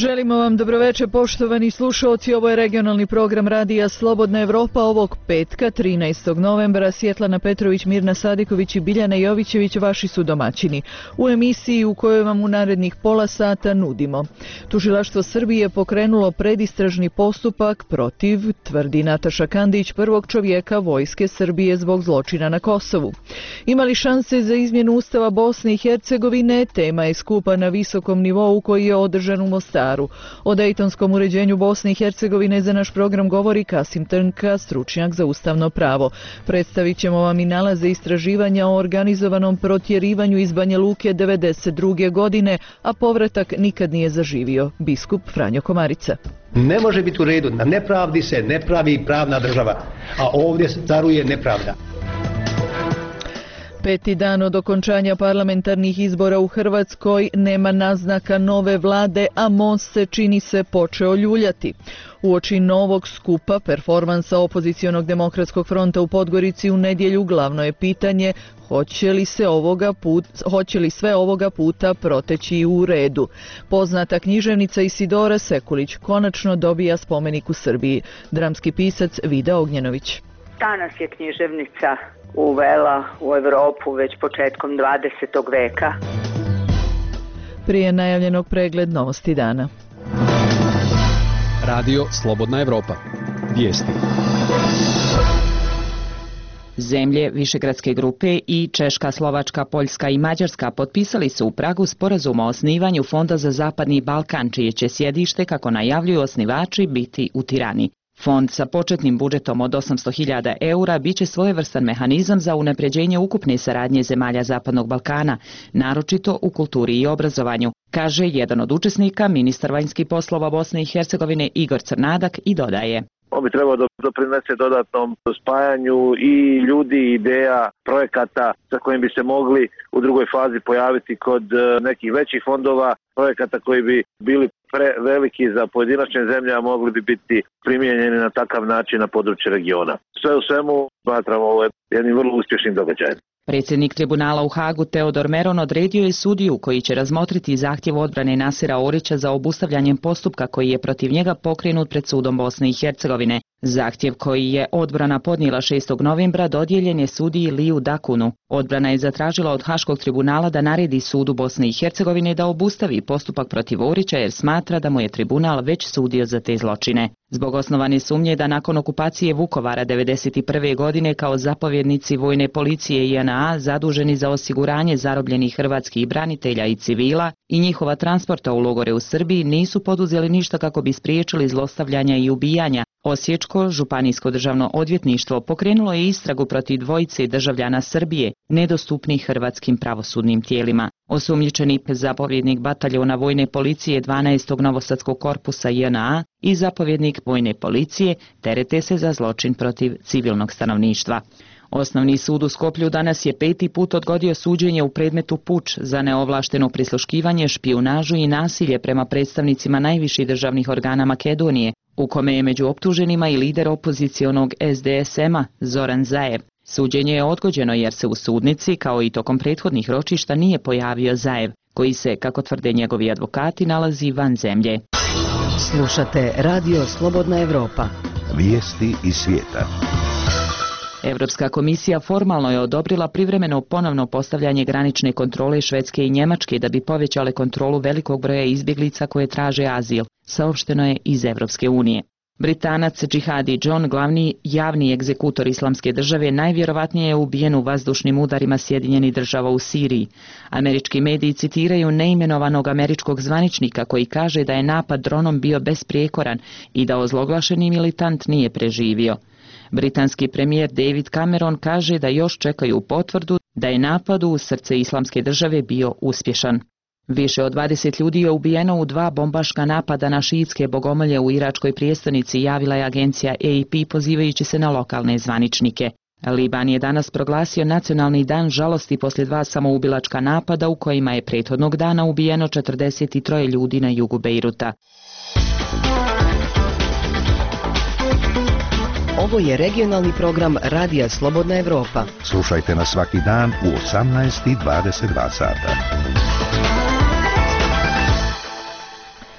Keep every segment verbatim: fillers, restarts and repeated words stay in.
Želimo vam dobroveče, poštovani slušalci. Ovo je regionalni program Radija Slobodna Evropa ovog petka, trinaestog novembra. Svjetlana Petrović, Mirna Sadiković i Biljana Jovićević vaši su domaćini. U emisiji u kojoj vam u narednih pola sata nudimo. Tužilaštvo Srbije pokrenulo predistražni postupak protiv, tvrdi Nataša Kandić, prvog čovjeka vojske Srbije zbog zločina na Kosovu. Ima li šanse za izmjenu Ustava Bosne i Hercegovine? Tema je skupa na visokom nivou koji je održan u Mostaru. O dejtonskom uređenju Bosne i Hercegovine za naš program govori Kasim Trnka, stručnjak za ustavno pravo. Predstavit ćemo vam i nalaze istraživanja o organizovanom protjerivanju iz Banja Luke devedeset druge godine, a povratak nikad nije zaživio. Biskup Franjo Komarica. Ne može biti u redu, na nepravdi se ne pravi pravna država, a ovdje caruje nepravda. Peti dan od okončanja parlamentarnih izbora u Hrvatskoj, nema naznaka nove vlade, a most se, čini se, počeo ljuljati. Uoči novog skupa performansa opozicionog demokratskog fronta u Podgorici u nedjelju glavno je pitanje hoće li, se ovoga put, hoće li sve ovoga puta proteći u redu. Poznata književnica Isidora Sekulić konačno dobija spomenik u Srbiji. Dramski pisac Vida Ognjenović. Danas je književnica uvela u Europu već početkom dvadesetog veka. Prije najavljenog pregled novosti dana. Radio Slobodna Evropa. Vijesti. Zemlje Višegradske grupe i Češka, Slovačka, Poljska i Mađarska potpisali su u Pragu sporazum o osnivanju Fonda za Zapadni Balkan, čije će sjedište, kako najavljuju osnivači, biti u Tirani. Fond sa početnim budžetom od osamsto hiljada eura biće svojevrstan mehanizam za unapređenje ukupne saradnje zemalja Zapadnog Balkana, naročito u kulturi i obrazovanju, kaže jedan od učesnika, ministar vanjskih poslova Bosne i Hercegovine Igor Crnadak, i dodaje. On bi trebao da doprinese dodatnom spajanju i ljudi, ideja, projekata sa kojim bi se mogli u drugoj fazi pojaviti kod nekih većih fondova, projekata koji bi bili preveliki za pojedinačne zemlje, a mogli bi biti primijenjeni na takav način na području regiona. Sve u svemu smatramo ovo jednim vrlo uspješnim događajem. Predsjednik tribunala u Hagu Teodor Meron odredio je sudiju koji će razmotriti zahtjev odbrane Nasira Orića za obustavljanjem postupka koji je protiv njega pokrenut pred sudom Bosne i Hercegovine. Zahtjev koji je odbrana podnijela šestog novembra dodijeljen je sudiji Liju Dakunu. Odbrana je zatražila od Haškog tribunala da naredi sudu Bosne i Hercegovine da obustavi postupak protiv Orića jer smatra da mu je tribunal već sudio za te zločine. Zbog osnovane sumnje da nakon okupacije Vukovara devedeset prve godine kao zapovjednici vojne policije J N A zaduženi za osiguranje zarobljenih hrvatskih branitelja i civila i njihova transporta u logore u Srbiji nisu poduzeli ništa kako bi spriječili zlostavljanja i ubijanja, Osječko županijsko državno odvjetništvo pokrenulo je istragu protiv dvojice državljana Srbije, nedostupnih hrvatskim pravosudnim tijelima. Osumnjičeni zapovjednik bataljona vojne policije dvanaestog Novosadskog korpusa J N A i zapovjednik vojne policije terete se za zločin protiv civilnog stanovništva. Osnovni sud u Skoplju danas je peti put odgodio suđenje u predmetu puč za neovlašteno prisluškivanje, špijunažu i nasilje prema predstavnicima najviših državnih organa Makedonije, u kome je među optuženima i lider opozicionog S D S M-a Zoran Zaev. Suđenje je odgođeno jer se u sudnici, kao i tokom prethodnih ročišta, nije pojavio Zaev, koji se, kako tvrde njegovi advokati, nalazi van zemlje. Slušate Radio Slobodna Evropa. Vijesti iz svijeta. Europska komisija formalno je odobrila privremeno ponovno postavljanje granične kontrole Švedske i Njemačke da bi povećale kontrolu velikog broja izbjeglica koje traže azil, saopšteno je iz Europske unije. Britanac Džihadi John, glavni javni egzekutor Islamske države, najvjerovatnije je ubijen u vazdušnim udarima Sjedinjenih država u Siriji. Američki mediji citiraju neimenovanog američkog zvaničnika koji kaže da je napad dronom bio besprijekoran i da ozloglašeni militant nije preživio. Britanski premijer David Cameron kaže da još čekaju potvrdu da je napad u srce Islamske države bio uspješan. Više od dvadeset ljudi je ubijeno u dva bombaška napada na šiitske bogomolje u iračkoj prijestolnici, javila je agencija A P pozivajući se na lokalne zvaničnike. Liban je danas proglasio nacionalni dan žalosti poslije dva samoubilačka napada u kojima je prethodnog dana ubijeno četrdeset tri ljudi na jugu Bejruta. Ovo je regionalni program Radija Slobodna Evropa. Slušajte nas svaki dan u osamnaest i dvadeset dva sata.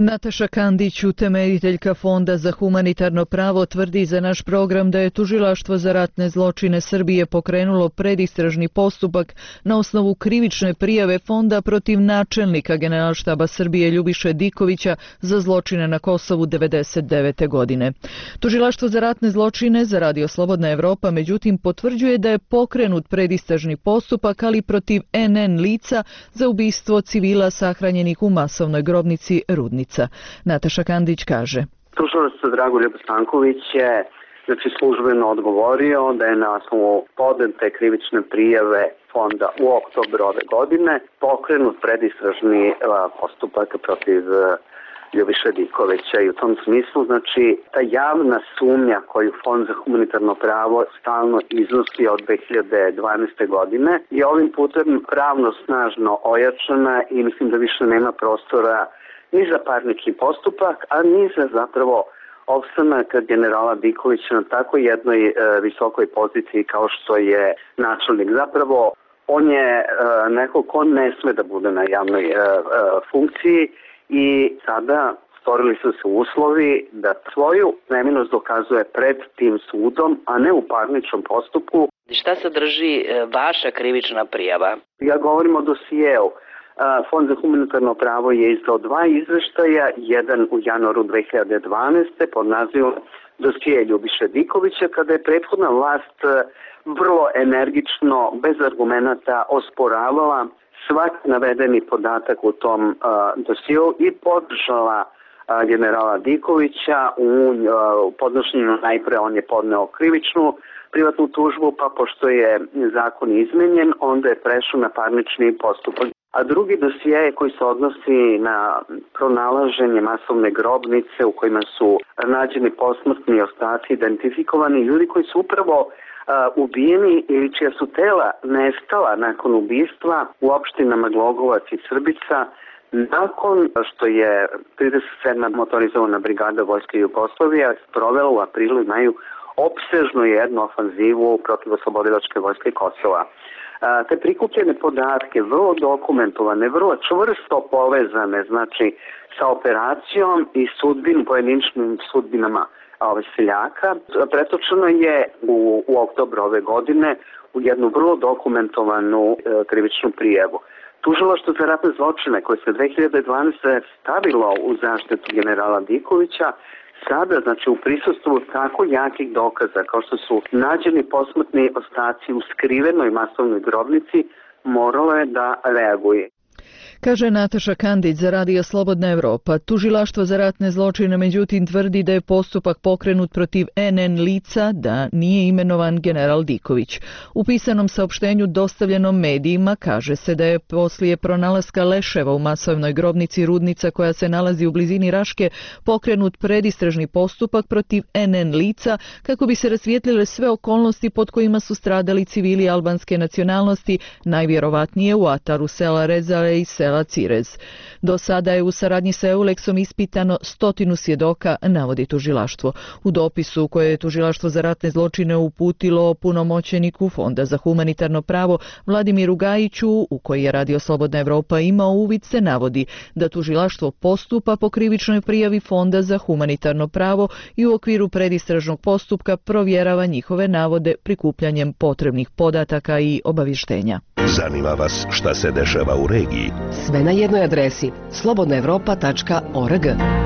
Nataša Kandić, utemeljiteljka Fonda za humanitarno pravo, tvrdi za naš program da je Tužilaštvo za ratne zločine Srbije pokrenulo predistražni postupak na osnovu krivične prijave Fonda protiv načelnika Generalštaba Srbije Ljubiše Dikovića za zločine na Kosovu devedeset devete. godine. Tužilaštvo za ratne zločine za Radio Slobodna Evropa međutim potvrđuje da je pokrenut predistražni postupak, ali protiv en en lica za ubistvo civila sahranjenih u masovnoj grobnici Rudnica. Nataša Kandić kaže: Tužilac Dragoljub Stanković je znači, službeno odgovorio da je na osnovu podnete krivične prijave Fonda u oktobru ove godine pokrenut predistražni postupak protiv Ljubiše Dikovića i u tom smislu znači ta javna sumnja koju Fond za humanitarno pravo stalno iznosi od dve hiljade dvanaeste. godine je ovim putem pravno snažno ojačana i mislim da više nema prostora ni za parnični postupak, a ni za zapravo opstanak generala Dikovića na tako jednoj e, visokoj poziciji kao što je načelnik. Zapravo on je e, neko ko ne sme da bude na javnoj e, e, funkciji i sada stvorili su se uslovi da svoju neminost dokazuje pred tim sudom, a ne u parničnom postupku. Šta sadrži vaša krivična prijava? Ja govorim o dosijeu. Fond za humanitarno pravo je izdao dva izveštaja, jedan u januaru dve hiljade dvanaeste. pod nazivom dosije Ljubiše Dikovića, kada je prethodna vlast vrlo energično, bez argumenata osporavala svaki navedeni podatak u tom uh, dosiju i podržala uh, generala Dikovića u uh, podnošenju. Najpre on je podneo krivičnu privatnu tužbu, pa pošto je zakon izmenjen, onda je prešao na parnični postupak. A drugi dosije koji se odnosi na pronalaženje masovne grobnice u kojima su nađeni posmrtni ostaci, identifikovani ljudi koji su upravo uh, ubijeni ili čija su tela nestala nakon ubistva u opštinama Glogovac i Srbica, nakon što je trideset sedma motorizovana brigada Vojske Jugoslavije sprovela u aprilu i maju opsežnu jednu ofanzivu protiv oslobodilačke vojske Kosova. Te prikupljene podatke, vrlo dokumentovane, vrlo čvrsto povezane, znači sa operacijom i sudbin, pojedinačnim sudbinama ove seljaka, pretočeno je u, u oktobru ove godine u jednu vrlo dokumentovanu e, krivičnu prijavu. Tužilaštvo za ratne zločine koje se dve hiljade dvanaeste. stavilo u zaštitu generala Dikovića, sada, znači u prisustvu tako jakih dokaza kao što su nađeni posmrtni ostaci u skrivenoj masovnoj grobnici, moralo je da reaguje. Kaže Nataša Kandić za Radio Slobodna Evropa. Tužilaštvo za ratne zločine međutim tvrdi da je postupak pokrenut protiv en en lica, da nije imenovan general Diković. U pisanom saopštenju dostavljenom medijima kaže se da je poslije pronalaska leševa u masovnoj grobnici Rudnica koja se nalazi u blizini Raške pokrenut predistražni postupak protiv en en lica kako bi se rasvijetlile sve okolnosti pod kojima su stradali civili albanske nacionalnosti, najvjerovatnije u ataru sela Rezale i sela Cirez. Do sada je u saradnji sa Euleksom ispitano stotinu svjedoka, navodi tužilaštvo. U dopisu koje je Tužilaštvo za ratne zločine uputilo punomoćeniku Fonda za humanitarno pravo Vladimiru Gajiću, u koji je Radio Slobodna Evropa imao uvid, se navodi da tužilaštvo postupa po krivičnoj prijavi Fonda za humanitarno pravo i u okviru predistražnog postupka provjerava njihove navode prikupljanjem potrebnih podataka i obavještenja. Zanima vas šta se dešava u regiji? Sve na jednoj adresi slobodna evropa tačka org.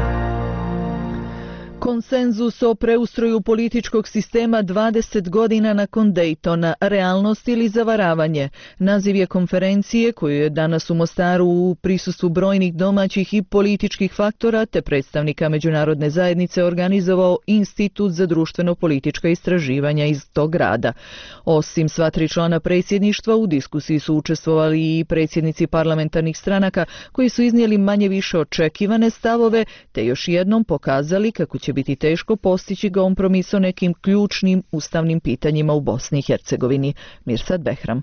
Konsenzus o preustroju političkog sistema dvadeset godina nakon Daytona, realnost ili zavaravanje. Naziv je konferencije koju je danas u Mostaru u prisustvu brojnih domaćih i političkih faktora te predstavnika međunarodne zajednice organizovao Institut za društveno-politička istraživanja iz tog grada. Osim sva tri člana predsjedništva, u diskusiji su učestvovali i predsjednici parlamentarnih stranaka koji su iznijeli manje više očekivane stavove te još jednom pokazali kako će biti teško postići kompromis o nekim ključnim ustavnim pitanjima u Bosni i Hercegovini. Mirsad Behram.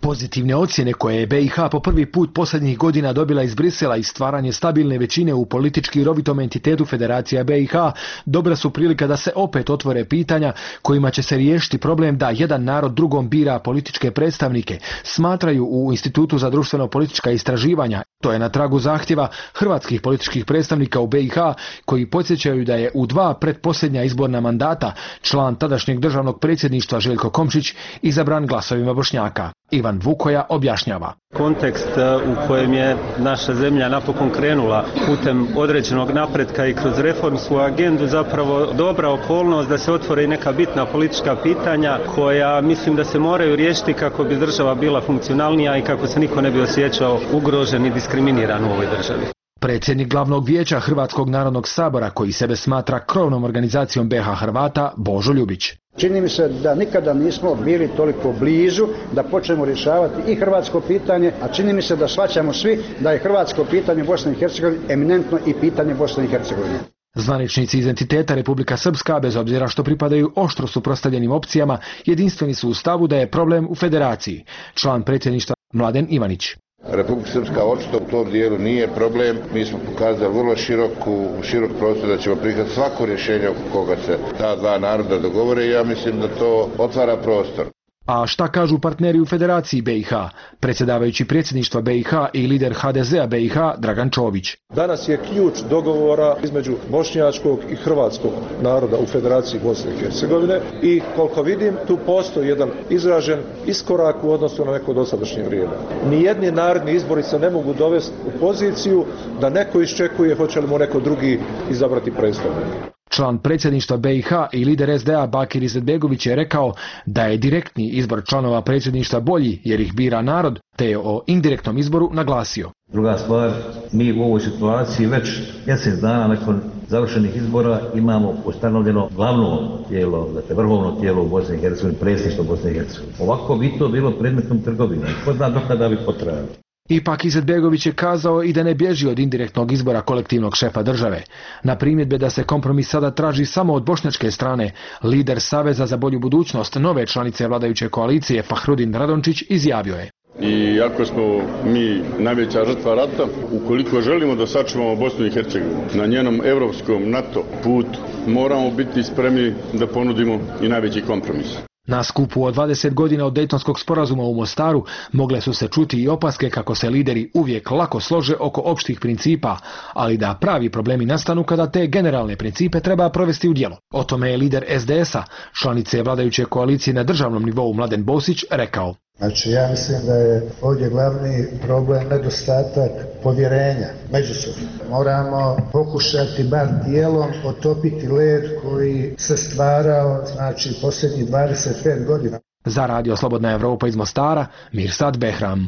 Pozitivne ocjene koje je B i H po prvi put posljednjih godina dobila iz Brisela i stvaranje stabilne većine u politički rovitom entitetu Federacija B i H dobra su prilika da se opet otvore pitanja kojima će se riješiti problem da jedan narod drugom bira političke predstavnike, smatraju u Institutu za društveno-politička istraživanja. To je na tragu zahtjeva hrvatskih političkih predstavnika u B i H koji podsjećaju da je u dva pretposljednja izborna mandata član tadašnjeg državnog predsjedništva Željko Komšić izabran glasovima Bošnjaka. Ivan Vukoja objašnjava. Kontekst u kojem je naša zemlja napokon krenula putem određenog napretka i kroz reformsku agendu zapravo dobra okolnost da se otvore i neka bitna politička pitanja koja mislim da se moraju riješiti kako bi država bila funkcionalnija i kako se niko ne bi osjećao ugrožen i diskriminiran u ovoj državi. Predsjednik glavnog vijeća Hrvatskog narodnog sabora, koji sebe smatra krovnom organizacijom B i H Hrvata, Božo Ljubić. Čini mi se da nikada nismo bili toliko blizu da počnemo rješavati i hrvatsko pitanje, a čini mi se da shvaćamo svi da je hrvatsko pitanje Bosne i Hercegovine eminentno i pitanje Bosne i Hercegovine. Zvaničnici iz entiteta Republika Srpska, bez obzira što pripadaju oštro suprotstavljenim opcijama, jedinstveni su u stavu da je problem u federaciji. Član predsjedništva Mladen Ivanić. Republika Srpska očito u tom dijelu nije problem. Mi smo pokazali vrlo široku, širok prostor da ćemo prihvatiti svako rješenje oko koga se ta dva naroda dogovore i ja mislim da to otvara prostor. A šta kažu partneri u Federaciji B i H? Predsjedavajući predsjedništva B i H i lider H D Z-a B i H Dragan Čović. Danas je ključ dogovora između bošnjačkog i hrvatskog naroda u Federaciji Bosne i Hercegovine i koliko vidim tu postoji jedan izražen iskorak u odnosu na neko dosadašnje vrijeme. Nijedni narodni izbori se ne mogu dovesti u poziciju da neko iščekuje hoće li mu neko drugi izabrati predstavnika. Član predsjedništva B i H i lider S D A Bakir Izetbegović je rekao da je direktni izbor članova predsjedništva bolji jer ih bira narod, te je o indirektnom izboru naglasio. Druga stvar, mi u ovoj situaciji već mjesec dana nakon završenih izbora imamo ustanovljeno glavno tijelo, dakle vrhovno tijelo u Bosni i Hercegovini, predsjedništvo Bosne i Hercegovine. Ovako bi to bilo predmetom trgovine. Ko zna dokada bi potrajalo. Ipak Izetbegović je kazao i da ne bježi od indirektnog izbora kolektivnog šefa države. Na primjedbe da se kompromis sada traži samo od bošnjačke strane, lider Saveza za bolju budućnost nove članice vladajuće koalicije Fahrudin Radončić izjavio je. I ako smo mi najveća žrtva rata, ukoliko želimo da sačuvamo Bosnu i Hercegovinu na njenom evropskom NATO putu, moramo biti spremni da ponudimo i najveći kompromis. Na skupu od dvadeset godina od Dejtonskog sporazuma u Mostaru mogle su se čuti i opaske kako se lideri uvijek lako slože oko opštih principa, ali da pravi problemi nastanu kada te generalne principe treba provesti u djelo. O tome je lider S D S-a, članice vladajuće koalicije na državnom nivou Mladen Bosić, rekao. Znači, ja mislim da je ovdje glavni problem nedostatak povjerenja međusobno. Moramo pokušati bar dijelom otopiti led koji se stvarao, znači, posljednjih dvadeset pet godina. Za Radio Slobodna Evropa iz Mostara, Mirsad Behram.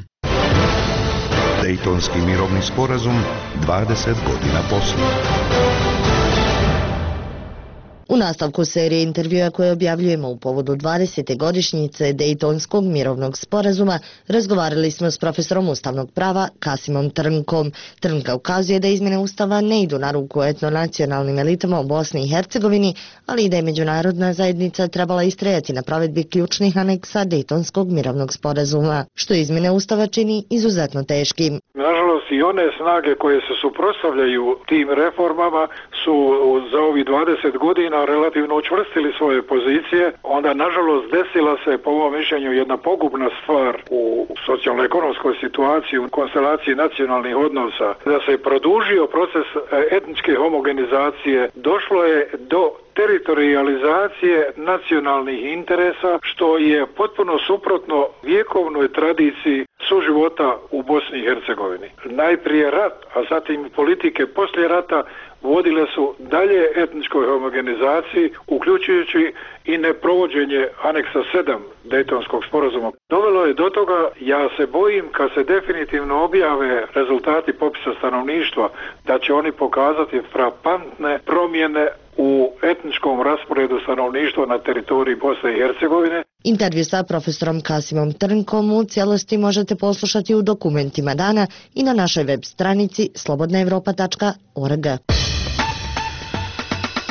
Dejtonski mirovni sporazum dvadeset godina poslije. U nastavku serije intervjua koje objavljujemo u povodu dvadesete godišnjice Dejtonskog mirovnog sporazuma razgovarali smo s profesorom ustavnog prava Kasimom Trnkom. Trnka ukazuje da izmjene ustava ne idu na ruku etnonacionalnim elitama u Bosni i Hercegovini, ali i da je međunarodna zajednica trebala istrajati na provedbi ključnih aneksa Dejtonskog mirovnog sporazuma, što izmjene ustava čini izuzetno teškim. Nažalost, i one snage koje se suprotstavljaju tim reformama su za ovih dvadeset godina relativno učvrstili svoje pozicije, onda nažalost desila se po mom mišljenju jedna pogubna stvar u socijalno-ekonomskoj situaciji, u konstelaciji nacionalnih odnosa, da se produžio proces etničke homogenizacije, došlo je do teritorializacije nacionalnih interesa, što je potpuno suprotno vjekovnoj tradiciji suživota u Bosni i Hercegovini. Najprije rat, a zatim politike poslije rata vodile su dalje etničkoj homogenizaciji, uključujući i neprovođenje aneksa sedam Dejtonskog sporazuma. Dovelo je do toga, ja se bojim, kad se definitivno objave rezultati popisa stanovništva, da će oni pokazati frapantne promjene u etničkom rasporedu stanovništva na teritoriji Bosne i Hercegovine. Intervju sa profesorom Kasimom Trnkom u cijelosti možete poslušati u dokumentima dana i na našoj web stranici slobodna evropa tačka org.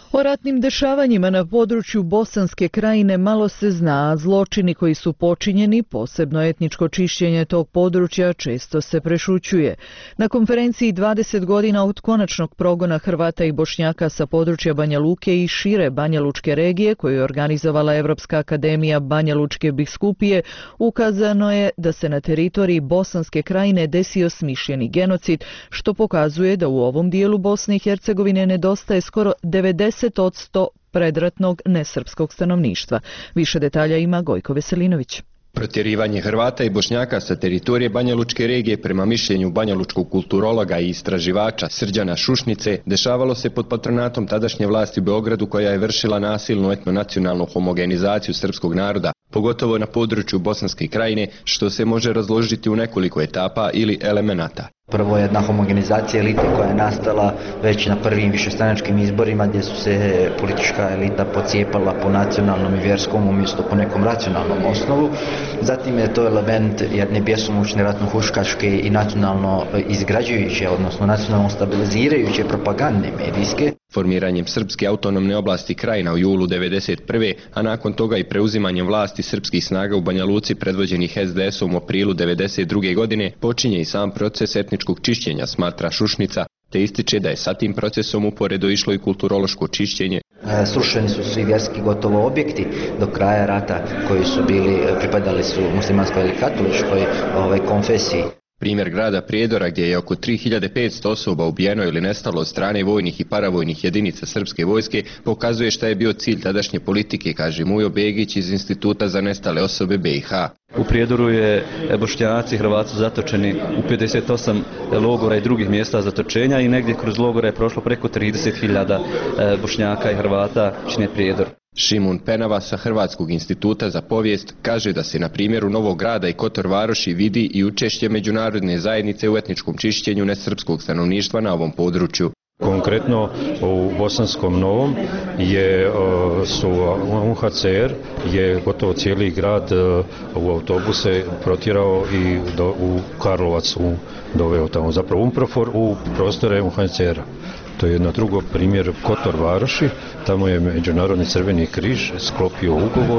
O ratnim dešavanjima na području Bosanske krajine malo se zna, a zločini koji su počinjeni, posebno etničko čišćenje tog područja, često se prešućuje. Na konferenciji dvadeset godina od konačnog progona Hrvata i Bošnjaka sa područja Banja Luke i šire Banja Lučke regije, koju je organizovala Evropska akademija Banja Lučke biskupije, ukazano je da se na teritoriji Bosanske krajine desio smišljeni genocid, što pokazuje da u ovom dijelu Bosne i Hercegovine nedostaje skoro devedeset odsto predratnog nesrpskog stanovništva. Više detalja ima Gojko Veselinović. Protjerivanje Hrvata i Bošnjaka sa teritorije Banja Lučke regije prema mišljenju banjalučkog kulturologa i istraživača Srđana Šušnice dešavalo se pod patronatom tadašnje vlasti u Beogradu, koja je vršila nasilnu etnonacionalnu homogenizaciju srpskog naroda, pogotovo na području Bosanske krajine, što se može razložiti u nekoliko etapa ili elemenata. Prvo je jedna homogenizacija elite koja je nastala već na prvim višestranačkim izborima, gdje su se politička elita pocijepala po nacionalnom i vjerskom umjesto po nekom racionalnom osnovu. Zatim je to element jedne bjesomučne ratno-huškaške i nacionalno izgrađujuće, odnosno nacionalno stabilizirajuće propagande medijske. Formiranjem Srpske autonomne oblasti Krajina u julu devedeset prve. a nakon toga i preuzimanjem vlasti srpskih snaga u Banja Luci predvođenih es de esom u aprilu devedeset druge. godine, počinje i sam proces etničkog čišćenja, smatra Šušnica, te ističe da je sa tim procesom uporedo išlo i kulturološko čišćenje. Srušeni su svi vjerski gotovo objekti do kraja rata koji su bili, pripadali su muslimanskoj ili katoličkoj ovaj, konfesiji. Primjer grada Prijedora, gdje je oko tri hiljade petsto osoba ubijeno ili nestalo od strane vojnih i paravojnih jedinica srpske vojske, pokazuje šta je bio cilj tadašnje politike, kaže Mujo Begić iz Instituta za nestale osobe be i ha. U Prijedoru je Bošnjaci i Hrvati zatočeni u pedeset osam logora i drugih mjesta zatočenja i negdje kroz logore je prošlo preko trideset hiljada Bošnjaka i Hrvata čine Prijedor. Šimun Penava sa Hrvatskog instituta za povijest kaže da se na primjeru Novog Grada i Kotor Varoši vidi i učešće međunarodne zajednice u etničkom čišćenju nesrpskog stanovništva na ovom području. Konkretno u Bosanskom Novom je, su u ha ce er je gotovo cijeli grad u autobuse protjerao i do, u Karlovac u, doveo tamo, zapravo Umprofor u prostore u ha ce era. To je jedna drugo primjer Kotor Varoši, tamo je Međunarodni crveni križ sklopio ugovor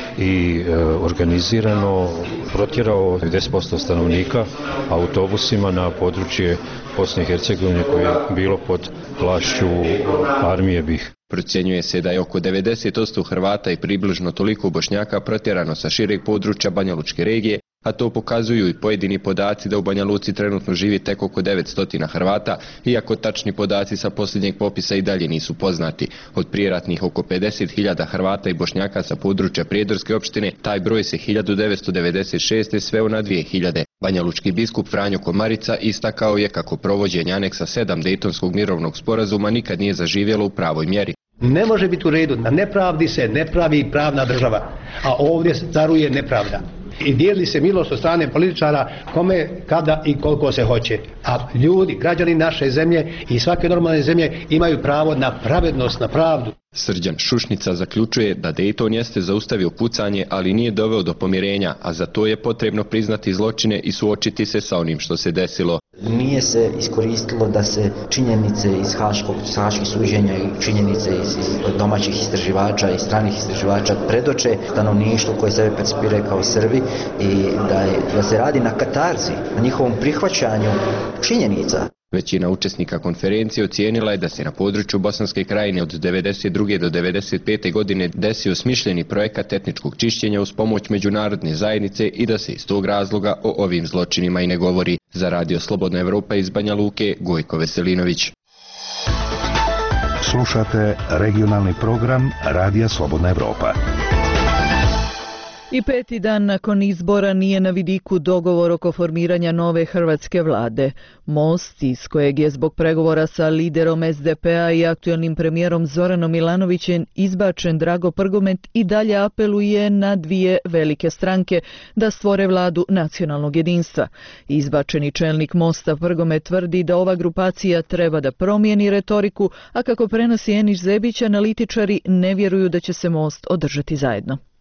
i e, organizirano protjerao devedeset posto stanovnika autobusima na područje Bosne i Hercegovine koje je bilo pod vlašću armije be i ha. Procjenjuje se da je oko devedeset posto Hrvata i približno toliko Bošnjaka protjerano sa šireg područja Banja Lučke regije, a to pokazuju i pojedini podaci da u Banja Luci trenutno živi tek oko devetsto Hrvata, iako tačni podaci sa posljednjeg popisa i dalje nisu poznati. Od prijeratnih oko pedeset hiljada Hrvata i Bošnjaka sa područja Prijedorske opštine, taj broj se hiljadu devetsto devedeset šeste. sveo na dvije hiljade. Banjalučki biskup Franjo Komarica istakao je kako provođenje aneksa sedam Dejtonskog mirovnog sporazuma nikad nije zaživjelo u pravoj mjeri. Ne može biti u redu, na nepravdi se ne pravi pravna država, a ovdje caruje nepravda. I dijeli se milost od strane političara kome, kada i koliko se hoće. A ljudi, građani naše zemlje i svake normalne zemlje imaju pravo na pravednost, na pravdu. Srđan Šušnica zaključuje da Dejton jeste zaustavio pucanje, ali nije doveo do pomirenja, a za to je potrebno priznati zločine i suočiti se sa onim što se desilo. Nije se iskoristilo da se činjenice iz haškog, haških suđenja i činjenice iz, iz domaćih istraživača i stranih istraživača predoče stanovništvu koje sebe percipiraju kao Srbi i da, je, da se radi na katarzi, na njihovom prihvaćanju činjenica. Većina učesnika konferencije ocijenila je da se na području Bosanske krajine od devedeset druge. do devedeset pete. godine desio smišljeni projekat etničkog čišćenja uz pomoć međunarodne zajednice i da se iz tog razloga o ovim zločinima i ne govori. Za Radio Slobodna Evropa iz Banja Luke, Gojko Veselinović. Slušate regionalni program Radija Slobodna Evropa. I peti dan nakon izbora nije na vidiku dogovor oko formiranja nove hrvatske vlade. Most, iz kojeg je zbog pregovora sa liderom es de pe-a i aktualnim premijerom Zoranom Milanovićem izbačen Drago Prgomet, i dalje apeluje na dvije velike stranke da stvore vladu nacionalnog jedinstva. Izbačeni čelnik Mosta Prgomet tvrdi da ova grupacija treba da promijeni retoriku, a kako prenosi Eniš Zebić, analitičari ne vjeruju da će se Most održati zajedno.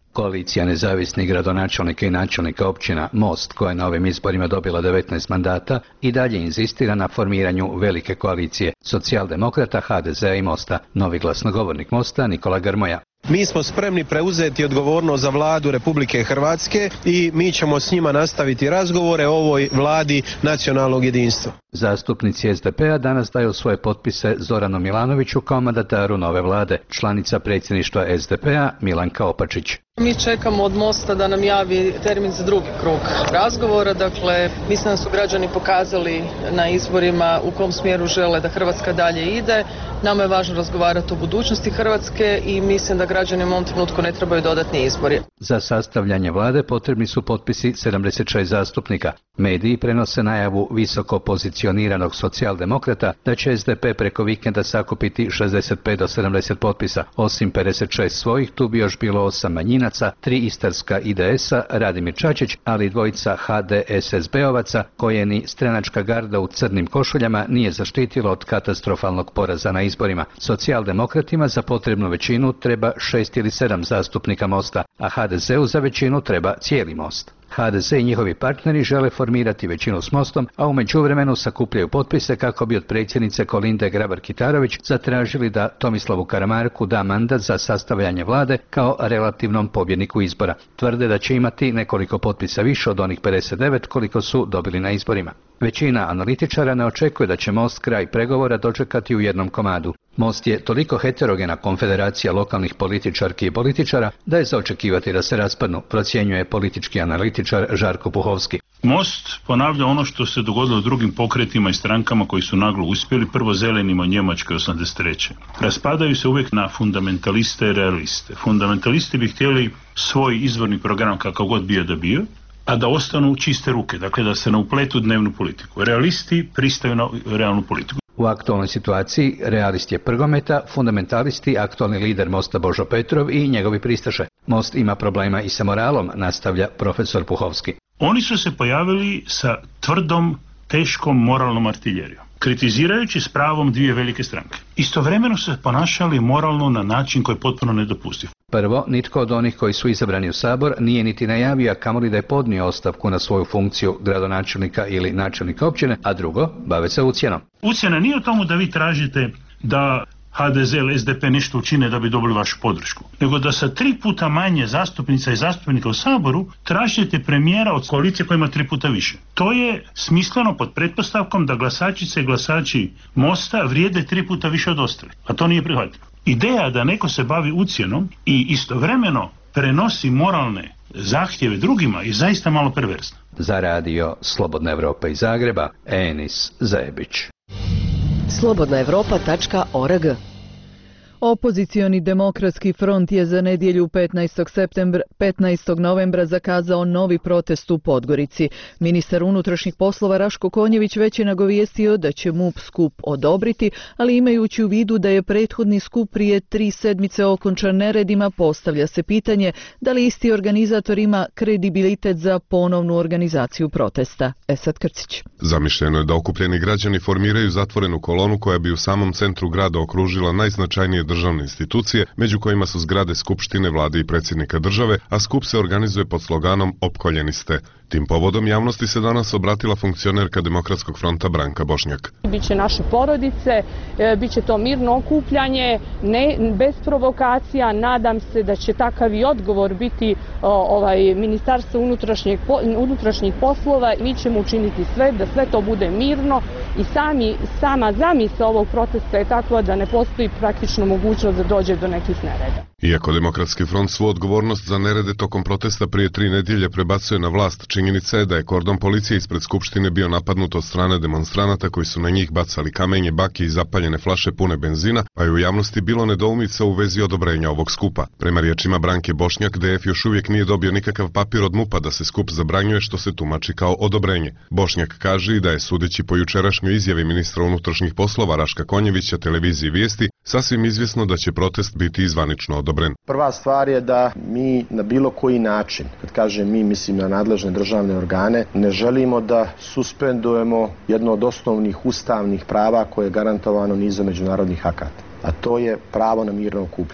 Koalicija nezavisnih gradonačelnika i načelnika općina Most, koja je na ovim izborima dobila devetnaest mandata, i dalje inzistira na formiranju velike koalicije socijaldemokrata, ha de zea i Mosta. Novi glasnogovornik Mosta, Nikola Grmoja. Mi smo spremni preuzeti odgovornost za vladu Republike Hrvatske i mi ćemo s njima nastaviti razgovore o ovoj vladi nacionalnog jedinstva. Zastupnici es de pe a danas daju svoje potpise Zoranu Milanoviću kao mandataru nove vlade. Članica predsjedništva es de pe a Milanka Opačić. Mi čekamo od Mosta da nam javi termin za drugi krug razgovora. Dakle, mislim da su građani pokazali na izborima u kom smjeru žele da Hrvatska dalje ide. Nama je važno razgovarati o budućnosti Hrvatske i mislim da građani u ovom trenutku ne trebaju dodatni izbori. Za sastavljanje vlade potrebni su potpisi sedamdeset šest zastupnika. Mediji prenose najavu visoko pozicioniranog socijaldemokrata da će es de pe preko vikenda sakupiti šezdeset pet do sedamdeset potpisa. Osim pedeset šest svojih, tu bi još bilo osam manjinaca, tri istarska i de esa, Radimir Čačić, ali i dvojica ha de es es be-ovaca koje ni stranačka garda u crnim košuljama nije zaštitila od katastrofalnog poraza na izborima. Socijaldemokratima za potrebnu većinu treba šest ili sedam zastupnika Mosta, a ha de zeu za većinu treba cijeli Most. ha de ze i njihovi partneri žele formirati većinu s Mostom, a u međuvremenu sakupljaju potpise kako bi od predsjednice Kolinde Grabar-Kitarović zatražili da Tomislavu Karamarku da mandat za sastavljanje vlade kao relativnom pobjedniku izbora. Tvrde da će imati nekoliko potpisa više od onih pedeset devet koliko su dobili na izborima. Većina analitičara ne očekuje da će Most kraj pregovora dočekati u jednom komadu. Most je toliko heterogena konfederacija lokalnih političarki i političara da je za očekivati da se raspadnu, procjenjuje politički analitičar Žarko Puhovski. Most ponavlja ono što se dogodilo drugim pokretima i strankama koji su naglo uspjeli, prvo zelenima u Njemačkoj osamdeset treće Raspadaju se uvijek na fundamentaliste i realiste. Fundamentalisti bi htjeli svoj izvorni program kakav god bio da bio, a da ostanu čiste ruke, dakle da se ne upletu u dnevnu politiku. Realisti pristaju na realnu politiku. U aktualnoj situaciji realist je Prgometa, fundamentalisti aktualni lider Mosta Božo Petrov i njegovi pristaše. Most ima problema i sa moralom, nastavlja profesor Puhovski. Oni su se pojavili sa tvrdom, teškom moralnom artiljerijom, kritizirajući s pravom dvije velike stranke. Istovremeno se ponašali moralno na način koji je potpuno nedopustiv. Prvo, nitko od onih koji su izabrani u Sabor nije niti najavio, a kamoli da je podnio ostavku na svoju funkciju gradonačelnika ili načelnika općine, a drugo, bave se ucjenom. Ucjena nije u tomu da vi tražite da ha de ze ili es de pe nešto učine da bi dobili vašu podršku, nego da sa tri puta manje zastupnica i zastupnika u Saboru tražite premijera od koalicije koja ima tri puta više. To je smisleno pod pretpostavkom da glasačice i glasači Mosta vrijede tri puta više od ostalih, a to nije prihvatljivo. Ideja da neko se bavi ucjenom i istovremeno prenosi moralne zahtjeve drugima je zaista malo perverzna. Za radio Slobodna Evropa iz Zagreba, Enis Zajebić. slobodna evropa tačka org. Opozicioni demokratski front je za nedjelju petnaestog septembra, petnaestog novembra zakazao novi protest u Podgorici. Ministar unutrašnjih poslova Raško Konjević već je nagovijestio da će MUP skup odobriti, ali imajući u vidu da je prethodni skup prije tri sedmice okončan neredima, postavlja se pitanje da li isti organizator ima kredibilitet za ponovnu organizaciju protesta. Esad Krcić. Zamišljeno je da okupljeni građani formiraju zatvorenu kolonu koja bi u samom centru grada okružila najznačajnije državne institucije, među kojima su zgrade Skupštine, vlade i predsjednika države, a skup se organizuje pod sloganom Opkoljeni ste. Tim povodom javnosti se danas obratila funkcionerka Demokratskog fronta Branka Bošnjak. Biće naše porodice, biće to mirno okupljanje, ne, bez provokacija. Nadam se da će takav i odgovor biti ovaj, Ministarstvo unutrašnjih poslova. Mi ćemo učiniti sve da sve to bude mirno i sami, sama zamisao ovog protesta je takva da ne postoji praktično mogućnost da dođe do nekih nereda. Iako Demokratski front svu odgovornost za nerede tokom protesta prije tri nedjelje prebacuje na vlast, činjenica je da je kordon policije ispred Skupštine bio napadnut od strane demonstranata koji su na njih bacali kamenje, baki i zapaljene flaše pune benzina, pa je u javnosti bilo nedoumica u vezi odobrenja ovog skupa. Prema riječima Branke Bošnjak, de ef još uvijek nije dobio nikakav papir od MUP-a da se skup zabranjuje, što se tumači kao odobrenje. Bošnjak kaže i da je, sudeći po jučerašnjoj izjavi ministra unutrašnjih poslova Raška Konjevića televiziji Vijesti, sasvim izvjesno da će protest biti izvanično odobren. Prva stvar je da mi na bilo koji način, kad kažem mi, mislim na nadležne državne organe, ne želimo da suspendujemo jedno od osnovnih ustavnih prava koje je garantovano nizom međunarodnih akata, a to je pravo na mirno okupljanje.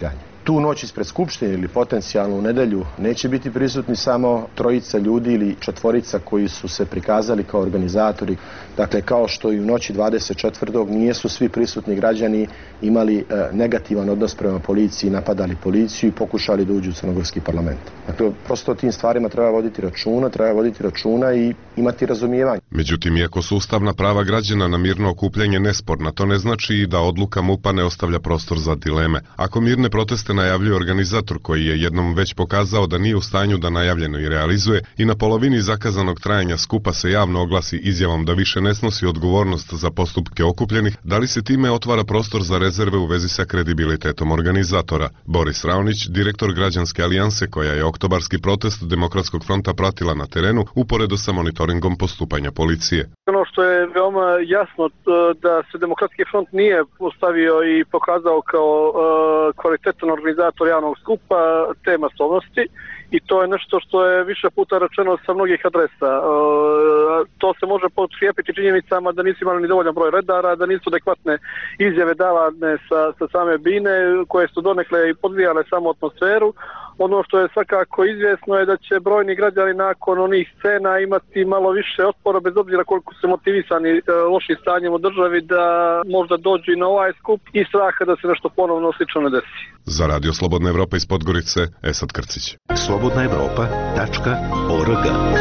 tu noć ispred Skupštine ili potencijalno u nedelju neće biti prisutni samo trojica ljudi ili četvorica koji su se prikazali kao organizatori. Dakle, kao što i u noći dvadeset četvrtog nijesu svi prisutni građani imali e, negativan odnos prema policiji, napadali policiju i pokušali da uđu u crnogorski parlament. Dakle, prosto o tim stvarima treba voditi računa, treba voditi računa i imati razumijevanje. Međutim, iako su ustavna prava građana na mirno okupljanje nesporna, to ne znači i da odluka MUP-a ne ostavlja prostor za dileme. Ako mirne proteste najavljuje organizator koji je jednom već pokazao da nije u stanju da najavljeno i realizuje i na polovini zakazanog trajanja skupa se javno oglasi izjavom da više ne snosi odgovornost za postupke okupljenih, da li se time otvara prostor za rezerve u vezi sa kredibilitetom organizatora? Boris Raonić, direktor Građanske alijanse koja je oktobarski protest Demokratskog fronta pratila na terenu, uporedo sa monitoringom postupanja policije. Ono što je veoma jasno da se Demokratski front nije postavio i pokazao kao uh, kvalitetan organizator javnog skupa te masovnosti i to je nešto što je više puta rečeno sa mnogih adresa. Uh, to se može potkrijepiti činjenicama da nisu imali ni dovoljan broj redara, da nisu adekvatne izjave davane sa, sa same bine koje su donekle i podvijale samo atmosferu. Ono što je svakako izvjesno je da će brojni građani nakon onih scena imati malo više otpora, bez obzira koliko su motivisani e, lošim stanjem u državi, da možda dođu i na ovaj skup i straha da se nešto ponovno slično ne desi. Za Radio Slobodna Evropa iz Podgorice, Esad Krcić. slobodna evropa tačka org.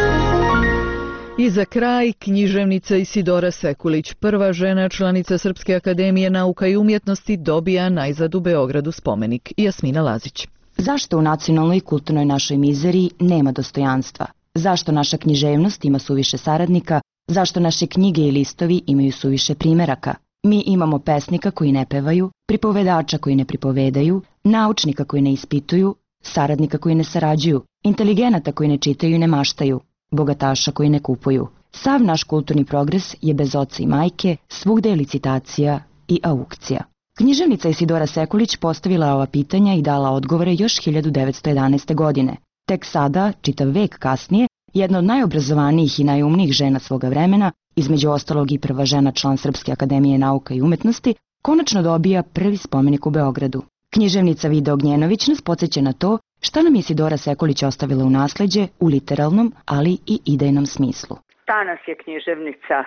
I za kraj, književnica Isidora Sekulić, prva žena članica Srpske akademije nauka i umjetnosti, dobija najzad u Beogradu spomenik. Jasmina Lazić. Zašto u nacionalnoj i kulturnoj našoj mizeriji nema dostojanstva? Zašto naša književnost ima suviše saradnika? Zašto naše knjige i listovi imaju suviše primeraka? Mi imamo pesnika koji ne pevaju, pripovedača koji ne pripovedaju, naučnika koji ne ispituju, saradnika koji ne sarađuju, inteligenata koji ne čitaju i ne maštaju, bogataša koji ne kupuju. Sav naš kulturni progres je bez oca i majke, svugde je licitacija i aukcija. Književnica Isidora Sekulić postavila ova pitanja i dala odgovore još hiljadu devetsto jedanaeste. godine. Tek sada, čitav vek kasnije, jedna od najobrazovanijih i najumnijih žena svoga vremena, između ostalog i prva žena član Srpske akademije nauka i umetnosti, konačno dobija prvi spomenik u Beogradu. Književnica Vida Ognjenović nas podsjeća na to šta nam je Isidora Sekulić ostavila u nasleđe u literalnom, ali i idejnom smislu. Ta nas je književnica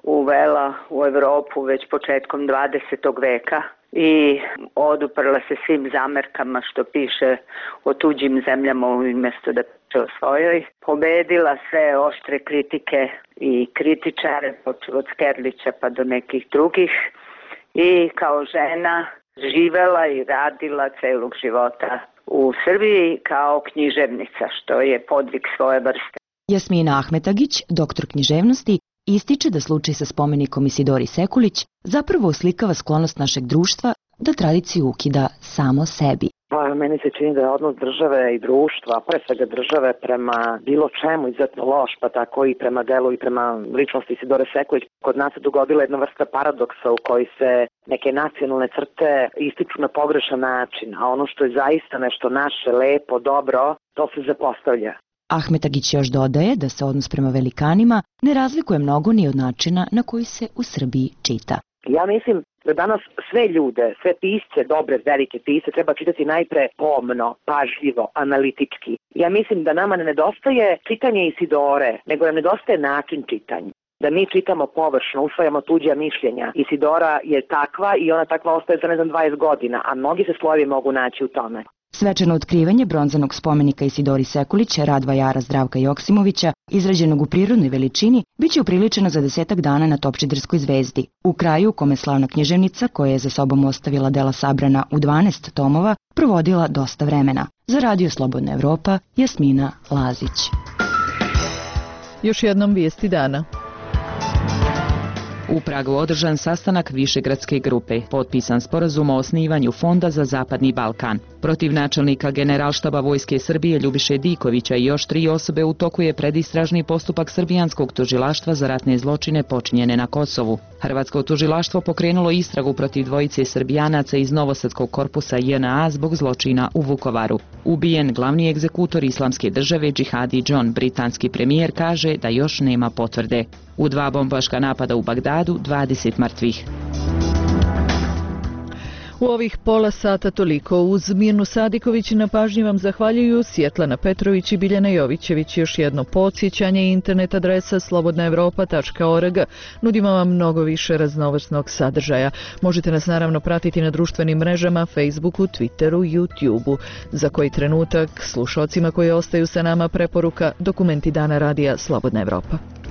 uvela u Evropu već početkom dvadesetog veka i oduprla se svim zamerkama što piše o tuđim zemljama umjesto da piše o svojoj. Pobedila sve oštre kritike i kritičare od Skerlića pa do nekih drugih i kao žena živela i radila celog života u Srbiji kao književnica, što je podvig svoje vrste. Jasmina Ahmetagić, doktor književnosti, ističe da slučaj sa spomenikom Isidori Sekulić zapravo oslikava sklonost našeg društva da tradiciju ukida samo sebi. Pa, meni se čini da je odnos države i društva, pre svega države, prema bilo čemu izuzetno loš, pa tako i prema delu i prema ličnosti Isidore Sekulić. Kod nas se dogodila jedna vrsta paradoksa u koji se neke nacionalne crte ističu na pogrešan način, a ono što je zaista nešto naše, lepo, dobro, to se zapostavlja. Ahmetagić još dodaje da se odnos prema velikanima ne razlikuje mnogo ni od načina na koji se u Srbiji čita. Ja mislim da danas sve ljude, sve pisce, dobre, velike pisce, treba čitati najpre pomno, pažljivo, analitički. Ja mislim da nama ne nedostaje čitanje Isidore, nego nam nedostaje način čitanja. Da mi čitamo površno, usvajamo tuđa mišljenja. Isidora je takva i ona takva ostaje za ne znam dvadeset godina, a mnogi se slojevi mogu naći u tome. Svečano otkrivanje bronzanog spomenika Isidori Sekulić, rad vajara Zdravka Joksimovića, izrađenog u prirodnoj veličini, biće upriličeno za desetak dana na Topčiderskoj zvezdi. U kraju, u kome slavna književnica, koja je za sobom ostavila dela sabrana u dvanaest tomova, provodila dosta vremena. Za Radio Slobodna Evropa, Jasmina Lazić. Još jednom vijesti dana. U Pragu održan sastanak Višegradske grupe, potpisan sporazum o osnivanju Fonda za Zapadni Balkan. Protiv načelnika Generalštaba Vojske Srbije Ljubiše Dikovića i još tri osobe u toku je predistražni postupak Srbijanskog tužilaštva za ratne zločine počinjene na Kosovu. Hrvatsko tužilaštvo pokrenulo istragu protiv dvojice Srbijanaca iz Novosadskog korpusa J N A zbog zločina u Vukovaru. Ubijen glavni egzekutor Islamske države Džihadi John, britanski premijer kaže da još nema potvrde. U dva bombaška napada u Bagdadu dvadeset mrtvih. U ovih pola sata toliko. Uz Mirnu Sadiković na pažnji vam zahvaljuju Svjetlana Petrović i Biljana Jovićević. Još jedno podsjećanje, internet adresa slobodna evropa tačka org. Nudimo vam mnogo više raznovrsnog sadržaja. Možete nas naravno pratiti na društvenim mrežama, Facebooku, Twitteru, YouTubeu. Za koji trenutak slušalcima koji ostaju sa nama preporuka Dokumenti dana radija Slobodna Evropa.